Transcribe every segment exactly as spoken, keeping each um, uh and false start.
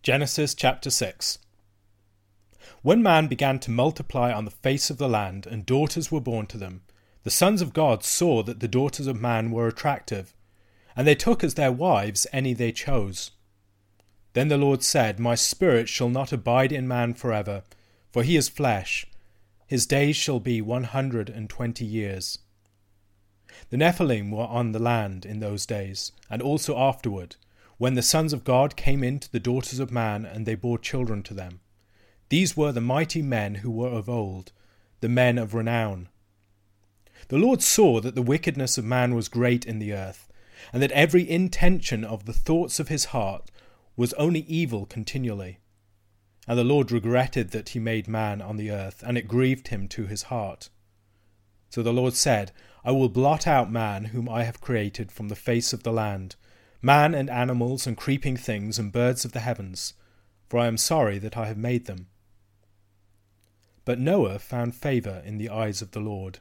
Genesis chapter six. When man began to multiply on the face of the land, and daughters were born to them, the sons of God saw that the daughters of man were attractive, and they took as their wives any they chose. Then the Lord said, My spirit shall not abide in man forever, for he is flesh. His days shall be one hundred and twenty years. The Nephilim were on the land in those days, and also afterward, when the sons of God came in to the daughters of man, and they bore children to them. These were the mighty men who were of old, the men of renown. The Lord saw that the wickedness of man was great in the earth, and that every intention of the thoughts of his heart was only evil continually. And the Lord regretted that he made man on the earth, and it grieved him to his heart. So the Lord said, I will blot out man whom I have created from the face of the land, man and animals and creeping things and birds of the heavens, for I am sorry that I have made them. But Noah found favour in the eyes of the Lord.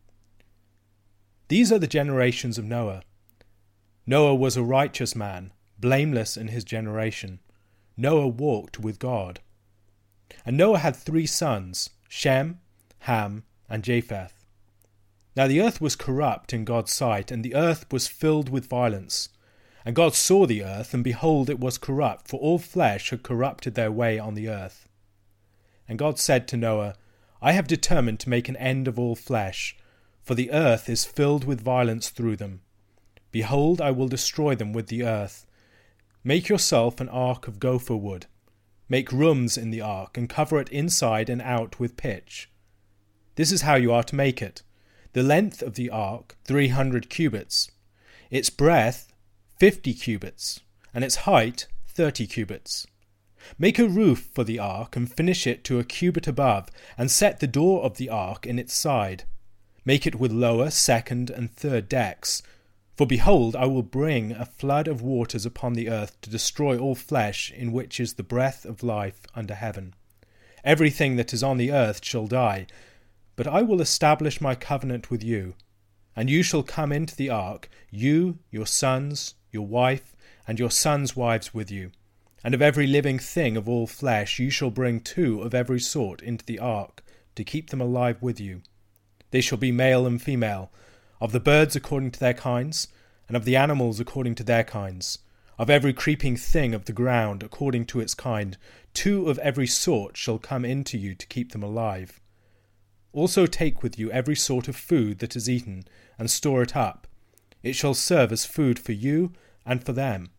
These are the generations of Noah. Noah was a righteous man, blameless in his generation. Noah walked with God. And Noah had three sons, Shem, Ham, and Japheth. Now the earth was corrupt in God's sight, and the earth was filled with violence. And God saw the earth, and behold, it was corrupt, for all flesh had corrupted their way on the earth. And God said to Noah, I have determined to make an end of all flesh, for the earth is filled with violence through them. Behold, I will destroy them with the earth. Make yourself an ark of gopher wood. Make rooms in the ark, and cover it inside and out with pitch. This is how you are to make it. The length of the ark, three hundred cubits. Its breadth, fifty cubits, and its height, thirty cubits. Make a roof for the ark, and finish it to a cubit above, and set the door of the ark in its side. Make it with lower, second, and third decks. For behold, I will bring a flood of waters upon the earth to destroy all flesh in which is the breath of life under heaven. Everything that is on the earth shall die, but I will establish my covenant with you. And you shall come into the ark, you, your sons, your wife, and your sons' wives with you. And of every living thing of all flesh you shall bring two of every sort into the ark, to keep them alive with you. They shall be male and female, of the birds according to their kinds, and of the animals according to their kinds, of every creeping thing of the ground according to its kind. Two of every sort shall come into you to keep them alive. Also take with you every sort of food that is eaten, and store it up. It shall serve as food for you and for them.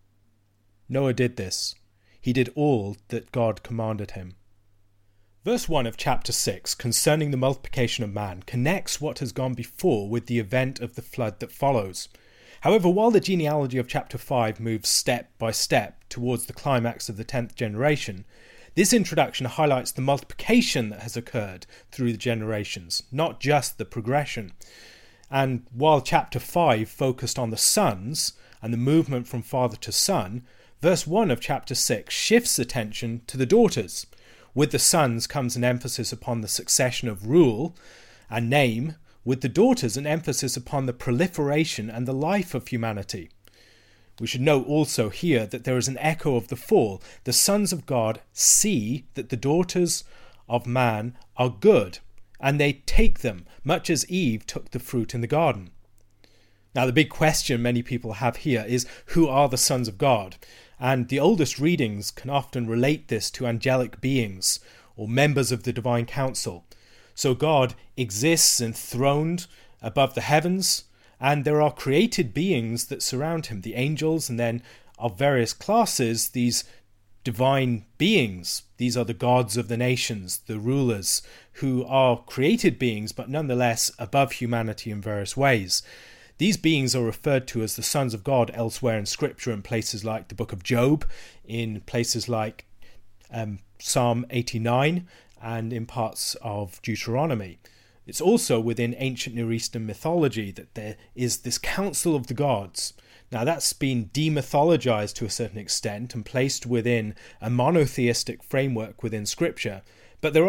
Noah did this. He did all that God commanded him. Verse one of chapter six, concerning the multiplication of man, connects what has gone before with the event of the flood that follows. However, while the genealogy of chapter five moves step by step towards the climax of the tenth generation, this introduction highlights the multiplication that has occurred through the generations, not just the progression. And while chapter five focused on the sons and the movement from father to son, verse one of chapter six shifts attention to the daughters. With the sons comes an emphasis upon the succession of rule and name, with the daughters an emphasis upon the proliferation and the life of humanity. We should note also here that there is an echo of the fall. The sons of God see that the daughters of man are good, and they take them, much as Eve took the fruit in the garden. Now, the big question many people have here is, who are the sons of God? And the oldest readings can often relate this to angelic beings or members of the divine council. So God exists enthroned above the heavens, and there are created beings that surround him, the angels, and then of various classes, these divine beings. These are the gods of the nations, the rulers, who are created beings, but nonetheless above humanity in various ways. These beings are referred to as the sons of God elsewhere in Scripture, in places like the book of Job, in places like um, Psalm eighty-nine, and in parts of Deuteronomy. It's also within ancient Near Eastern mythology that there is this council of the gods. Now that's been demythologized to a certain extent and placed within a monotheistic framework within Scripture, but there are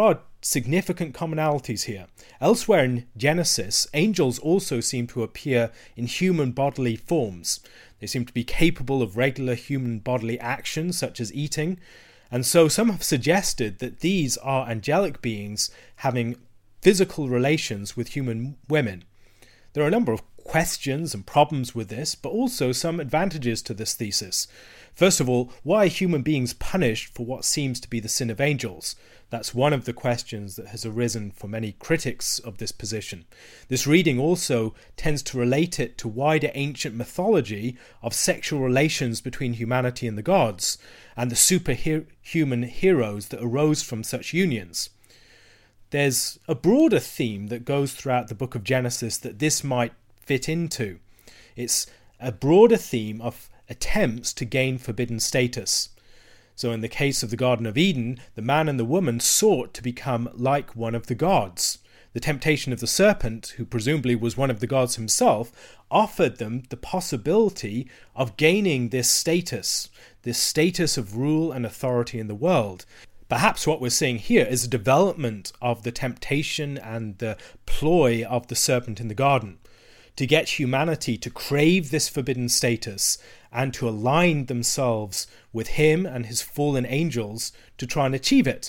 significant commonalities here. Elsewhere in Genesis, angels also seem to appear in human bodily forms. They seem to be capable of regular human bodily actions, such as eating, and so some have suggested that these are angelic beings having physical relations with human women. There are a number of questions and problems with this, but also some advantages to this thesis. First of all, why are human beings punished for what seems to be the sin of angels? That's one of the questions that has arisen for many critics of this position. This reading also tends to relate it to wider ancient mythology of sexual relations between humanity and the gods, and the superhuman heroes that arose from such unions. There's a broader theme that goes throughout the book of Genesis that this might fit into. It's a broader theme of attempts to gain forbidden status. So in the case of the Garden of Eden, the man and the woman sought to become like one of the gods. The temptation of the serpent, who presumably was one of the gods himself, offered them the possibility of gaining this status, this status of rule and authority in the world. Perhaps what we're seeing here is a development of the temptation and the ploy of the serpent in the garden, to get humanity to crave this forbidden status and to align themselves with him and his fallen angels to try and achieve it.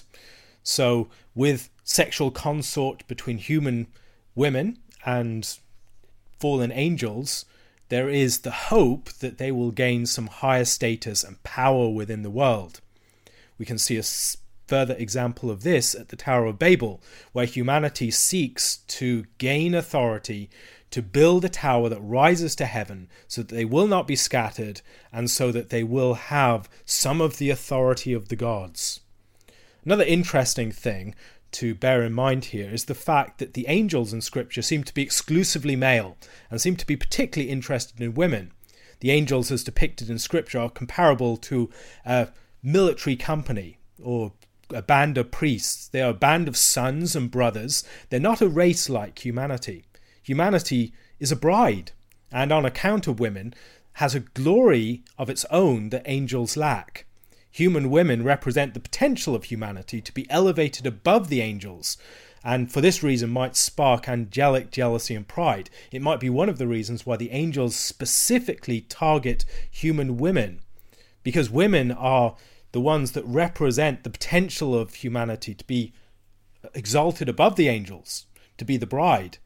So with sexual consort between human women and fallen angels, there is the hope that they will gain some higher status and power within the world. We can see a further example of this at the Tower of Babel, where humanity seeks to gain authority to build a tower that rises to heaven so that they will not be scattered and so that they will have some of the authority of the gods. Another interesting thing to bear in mind here is the fact that the angels in Scripture seem to be exclusively male and seem to be particularly interested in women. The angels as depicted in Scripture are comparable to a military company or a band of priests. They are a band of sons and brothers. They're not a race like humanity. Humanity is a bride, and on account of women, has a glory of its own that angels lack. Human women represent the potential of humanity to be elevated above the angels, and for this reason might spark angelic jealousy and pride. It might be one of the reasons why the angels specifically target human women, because women are the ones that represent the potential of humanity to be exalted above the angels, to be the bride.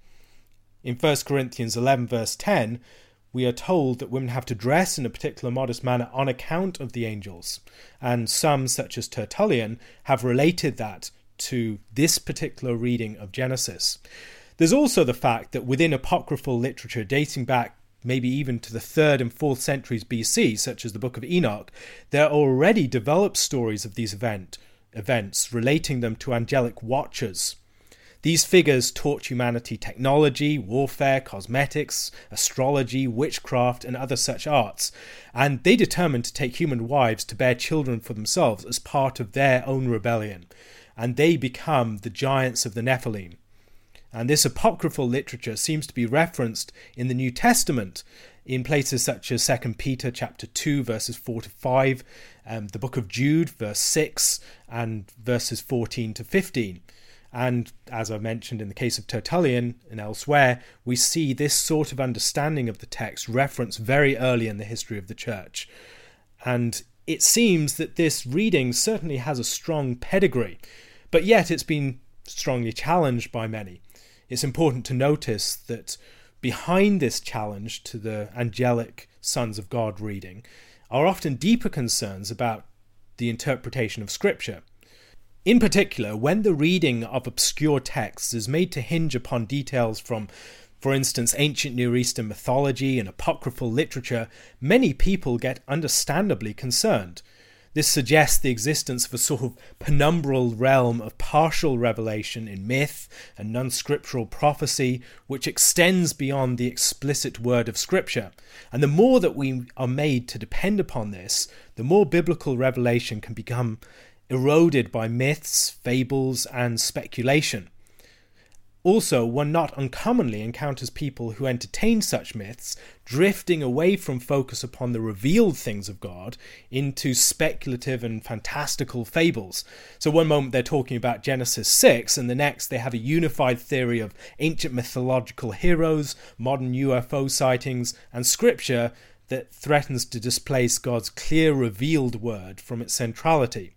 In First Corinthians eleven verse ten, we are told that women have to dress in a particular modest manner on account of the angels, and some, such as Tertullian, have related that to this particular reading of Genesis. There's also the fact that within apocryphal literature dating back maybe even to the third and fourth centuries B C, such as the Book of Enoch, there are already developed stories of these event, events, relating them to angelic watchers. These figures taught humanity technology, warfare, cosmetics, astrology, witchcraft, and other such arts, and they determined to take human wives to bear children for themselves as part of their own rebellion, and they become the giants of the Nephilim. And this apocryphal literature seems to be referenced in the New Testament in places such as Second Peter chapter two, verses four to five, um, the book of Jude, verse six, and verses fourteen to fifteen. And as I mentioned in the case of Tertullian and elsewhere, we see this sort of understanding of the text referenced very early in the history of the church. And it seems that this reading certainly has a strong pedigree, but yet it's been strongly challenged by many. It's important to notice that behind this challenge to the angelic sons of God reading are often deeper concerns about the interpretation of Scripture. In particular, when the reading of obscure texts is made to hinge upon details from, for instance, ancient Near Eastern mythology and apocryphal literature, many people get understandably concerned. This suggests the existence of a sort of penumbral realm of partial revelation in myth and non-scriptural prophecy, which extends beyond the explicit word of Scripture. And the more that we are made to depend upon this, the more biblical revelation can become eroded by myths, fables, and speculation. Also, one not uncommonly encounters people who entertain such myths, drifting away from focus upon the revealed things of God into speculative and fantastical fables. So one moment they're talking about Genesis six, and the next they have a unified theory of ancient mythological heroes, modern U F O sightings, and scripture that threatens to displace God's clear revealed word from its centrality.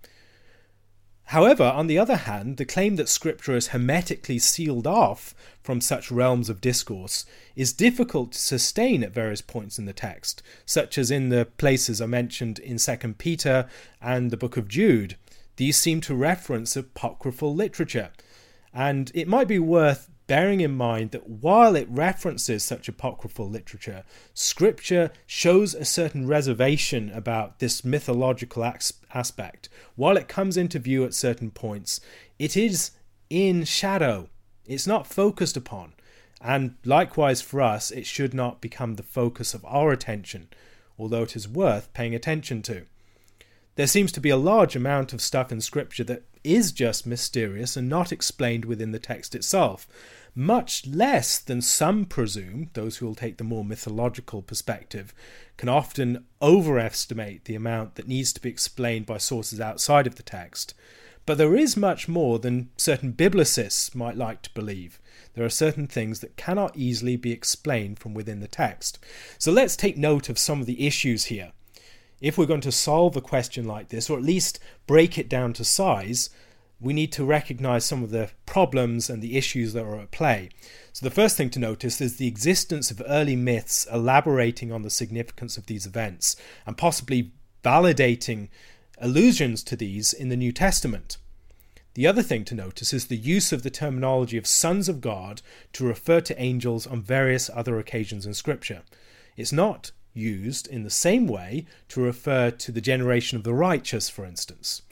However, on the other hand, the claim that Scripture is hermetically sealed off from such realms of discourse is difficult to sustain at various points in the text, such as in the places I mentioned in Second Peter and the book of Jude. These seem to reference apocryphal literature, and it might be worth bearing in mind that while it references such apocryphal literature, Scripture shows a certain reservation about this mythological aspect. While it comes into view at certain points, it is in shadow. It's not focused upon. And likewise for us, it should not become the focus of our attention, although it is worth paying attention to. There seems to be a large amount of stuff in Scripture that is just mysterious and not explained within the text itself, much less than some presume. Those who will take the more mythological perspective can often overestimate the amount that needs to be explained by sources outside of the text. But there is much more than certain biblicists might like to believe. There are certain things that cannot easily be explained from within the text. So let's take note of some of the issues here. If we're going to solve a question like this, or at least break it down to size, we need to recognize some of the problems and the issues that are at play. So the first thing to notice is the existence of early myths elaborating on the significance of these events and possibly validating allusions to these in the New Testament. The other thing to notice is the use of the terminology of sons of God to refer to angels on various other occasions in Scripture. It's not used in the same way to refer to the generation of the righteous, for instance.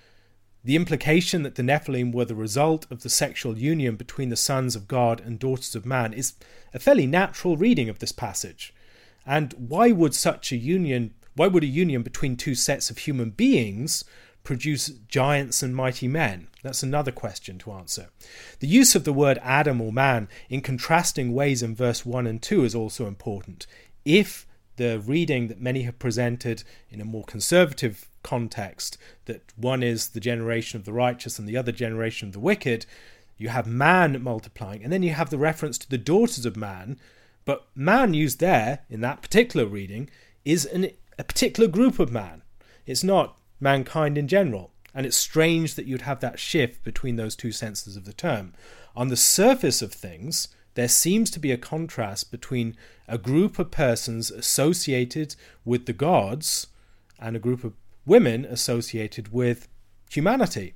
The implication that the Nephilim were the result of the sexual union between the sons of God and daughters of man is a fairly natural reading of this passage. And why would such a union, why would a union between two sets of human beings produce giants and mighty men? That's another question to answer. The use of the word Adam or man in contrasting ways in verse one and two is also important. If the reading that many have presented in a more conservative context, that one is the generation of the righteous and the other generation of the wicked, you have man multiplying, and then you have the reference to the daughters of man, but man used there, in that particular reading, is an, a particular group of man. It's not mankind in general, and it's strange that you'd have that shift between those two senses of the term. On the surface of things, there seems to be a contrast between a group of persons associated with the gods and a group of women associated with humanity.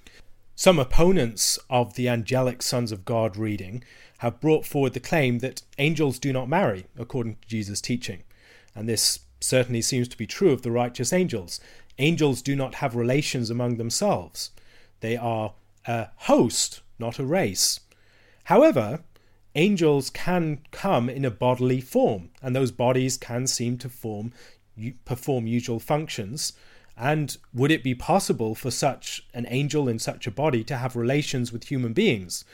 Some opponents of the angelic sons of God reading have brought forward the claim that angels do not marry, according to Jesus' teaching. And this certainly seems to be true of the righteous angels. Angels do not have relations among themselves. They are a host, not a race. However, angels can come in a bodily form, and those bodies can seem to form, perform usual functions. And would it be possible for such an angel in such a body to have relations with human beings?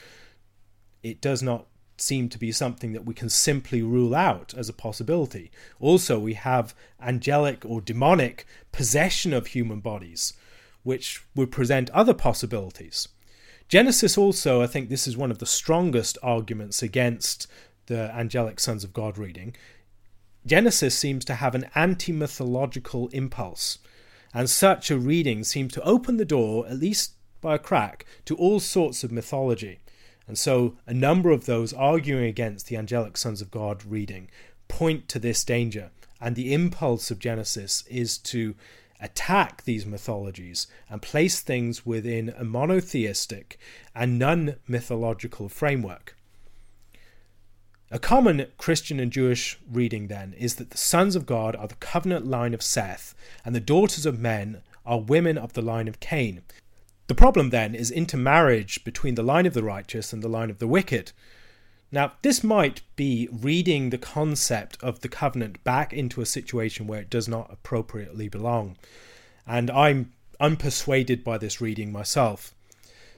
It does not seem to be something that we can simply rule out as a possibility. Also, we have angelic or demonic possession of human bodies, which would present other possibilities. Genesis also, I think this is one of the strongest arguments against the angelic sons of God reading. Genesis seems to have an anti-mythological impulse, and such a reading seems to open the door, at least by a crack, to all sorts of mythology. And so a number of those arguing against the angelic sons of God reading point to this danger, and the impulse of Genesis is to attack these mythologies and place things within a monotheistic and non-mythological framework. A common Christian and Jewish reading, then, is that the sons of God are the covenant line of Seth, and the daughters of men are women of the line of Cain. The problem, then, is intermarriage between the line of the righteous and the line of the wicked. Now, this might be reading the concept of the covenant back into a situation where it does not appropriately belong, and I'm unpersuaded by this reading myself.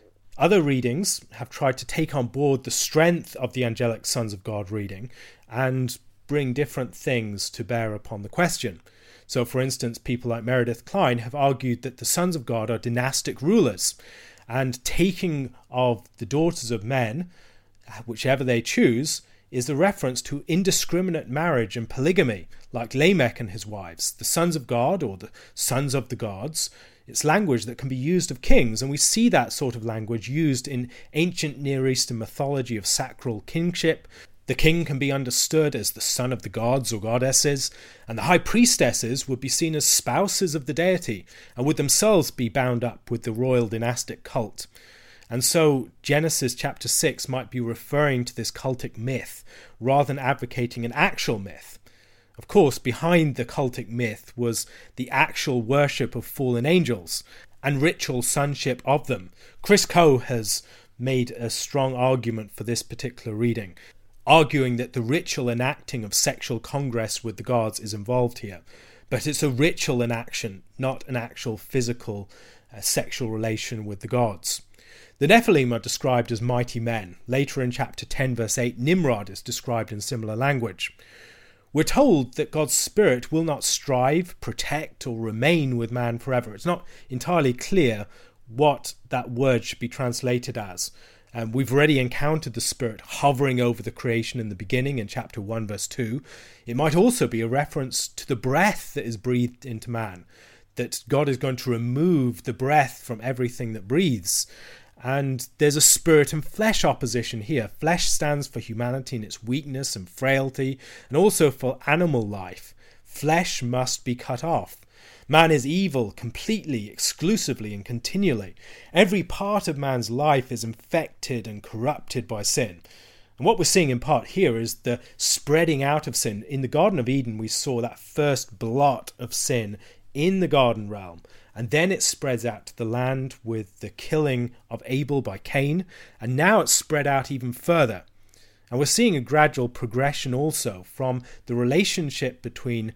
Other readings have tried to take on board the strength of the angelic sons of God reading and bring different things to bear upon the question. So, for instance, people like Meredith Kline have argued that the sons of God are dynastic rulers, and taking of the daughters of men, whichever they choose, is the reference to indiscriminate marriage and polygamy, like Lamech and his wives, the sons of God or the sons of the gods. It's language that can be used of kings, and we see that sort of language used in ancient Near Eastern mythology of sacral kingship. The king can be understood as the son of the gods or goddesses, and the high priestesses would be seen as spouses of the deity, and would themselves be bound up with the royal dynastic cult. And so Genesis chapter six might be referring to this cultic myth, rather than advocating an actual myth. Of course, behind the cultic myth was the actual worship of fallen angels and ritual sonship of them. Chris Coe has made a strong argument for this particular reading, arguing that the ritual enacting of sexual congress with the gods is involved here. But it's a ritual enaction, not an actual physical uh, sexual relation with the gods. The Nephilim are described as mighty men. Later in chapter ten, verse eight, Nimrod is described in similar language. We're told that God's Spirit will not strive, protect, or remain with man forever. It's not entirely clear what that word should be translated as. Um, we've already encountered the Spirit hovering over the creation in the beginning in chapter one, verse two. It might also be a reference to the breath that is breathed into man, that God is going to remove the breath from everything that breathes. And there's a spirit and flesh opposition here. Flesh stands for humanity in its weakness and frailty, and also for animal life. Flesh must be cut off. Man is evil completely, exclusively, and continually. Every part of man's life is infected and corrupted by sin. And what we're seeing in part here is the spreading out of sin. In the Garden of Eden, we saw that first blot of sin in the garden realm. And then it spreads out to the land with the killing of Abel by Cain. And now it's spread out even further. And we're seeing a gradual progression also from the relationship between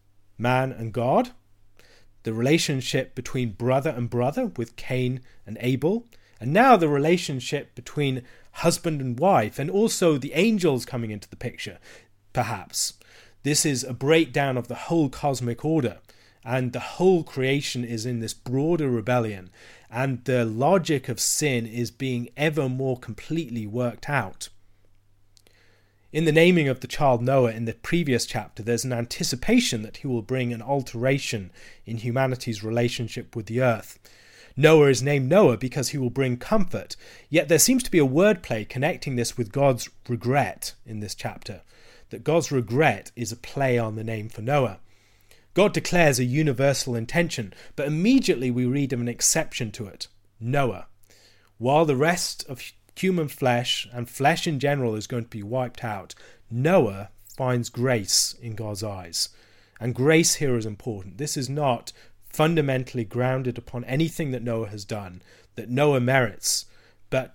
man and God, the relationship between brother and brother with Cain and Abel, and now the relationship between husband and wife, and also the angels coming into the picture, perhaps. This is a breakdown of the whole cosmic order. And the whole creation is in this broader rebellion, and the logic of sin is being ever more completely worked out. In the naming of the child Noah in the previous chapter, there's an anticipation that he will bring an alteration in humanity's relationship with the earth. Noah is named Noah because he will bring comfort, yet there seems to be a wordplay connecting this with God's regret in this chapter, that God's regret is a play on the name for Noah. God declares a universal intention, but immediately we read of an exception to it, Noah. While the rest of human flesh and flesh in general is going to be wiped out, Noah finds grace in God's eyes. And grace here is important. This is not fundamentally grounded upon anything that Noah has done, that Noah merits, but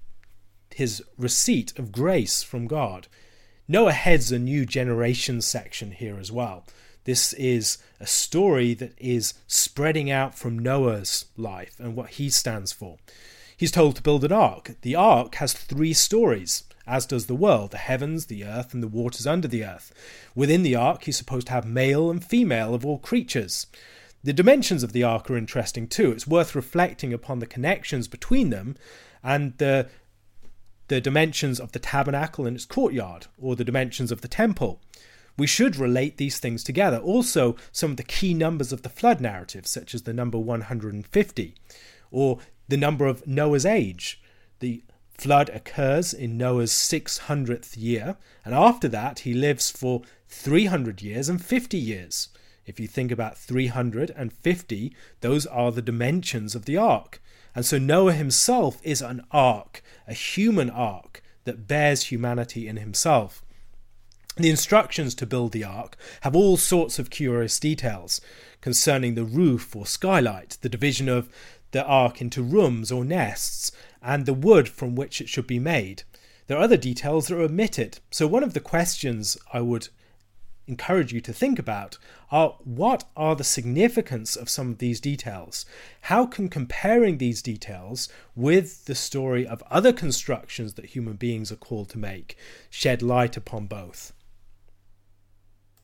his receipt of grace from God. Noah heads a new generation section here as well. This is a story that is spreading out from Noah's life and what he stands for. He's told to build an ark. The ark has three stories, as does the world, the heavens, the earth, and the waters under the earth. Within the ark, he's supposed to have male and female of all creatures. The dimensions of the ark are interesting too. It's worth reflecting upon the connections between them and the, the dimensions of the tabernacle and its courtyard, or the dimensions of the temple. We should relate these things together. Also, some of the key numbers of the flood narrative, such as the number one hundred fifty, or the number of Noah's age. The flood occurs in Noah's six hundredth year, and after that he lives for three hundred years and fifty years. If you think about three hundred and fifty, those are the dimensions of the ark. And so Noah himself is an ark, a human ark that bears humanity in himself. The instructions to build the ark have all sorts of curious details concerning the roof or skylight, the division of the ark into rooms or nests, and the wood from which it should be made. There are other details that are omitted. So one of the questions I would encourage you to think about are, what are the significance of some of these details? How can comparing these details with the story of other constructions that human beings are called to make shed light upon both?